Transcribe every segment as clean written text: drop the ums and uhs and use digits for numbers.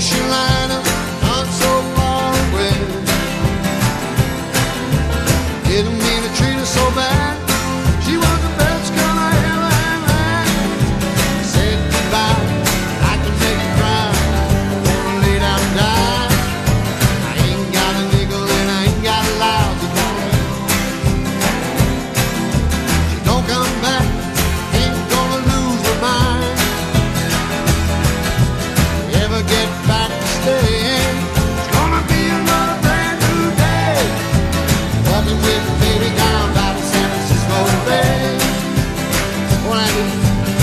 ocean liner, not so far away. Didn't mean to treat her so bad. She was the best girl I ever had. Said goodbye, I can make you cry. Wanna lay down and die. I ain't got a nickel and I ain't got a lousy dime. She don't come back, ain't gonna lose her mind. Ever get back to staying, it's gonna be another brand new day. Walking with the baby down by the San Francisco Bay. What I do?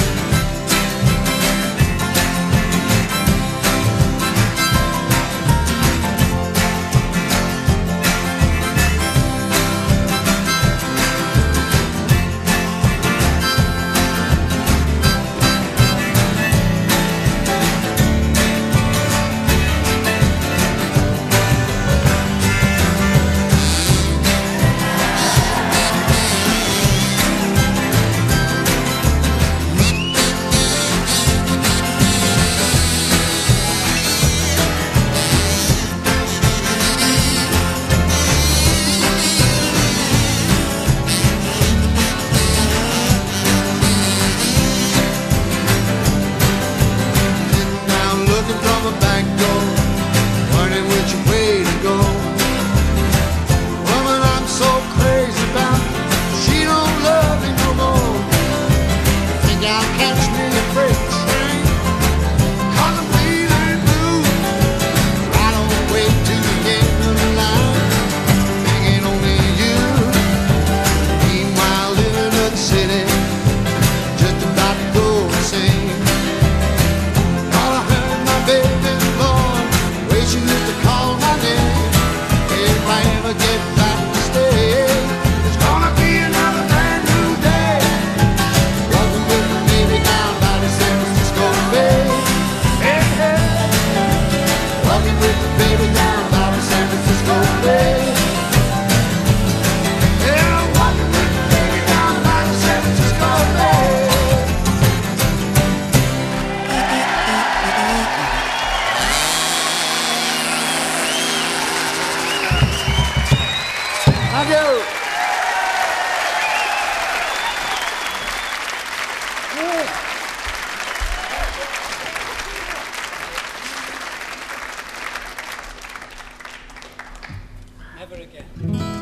From a back door, wondering which way to go. Woman I'm so crazy about, she don't love me no more. Think I'll catch me a freight train, 'cause I'm feeling blue. Right on the way to the end of the line, thinking only you. Meanwhile living in the city, just about to go insane. Baby's born, way she used to call my name. If I ever get back to stay, it's gonna be another brand new day. Walking with the baby down by the San Francisco Bay. Hey, hey. Walking with the baby down by the San Francisco Bay. Yeah, walking with the baby down by the San Francisco Bay. Thank you. Never again.